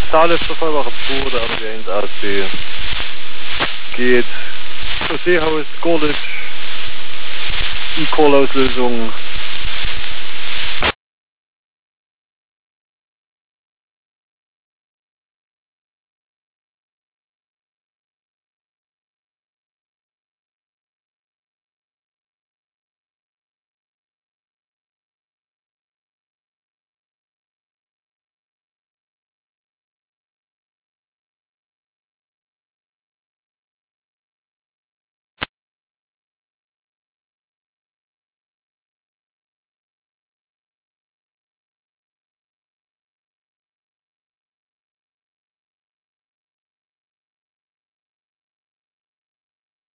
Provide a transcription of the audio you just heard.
Thales verfolgbare Spur, da haben wir 1 AC. Geht für Seehaus, Gorlitz, E-Call-Auslösung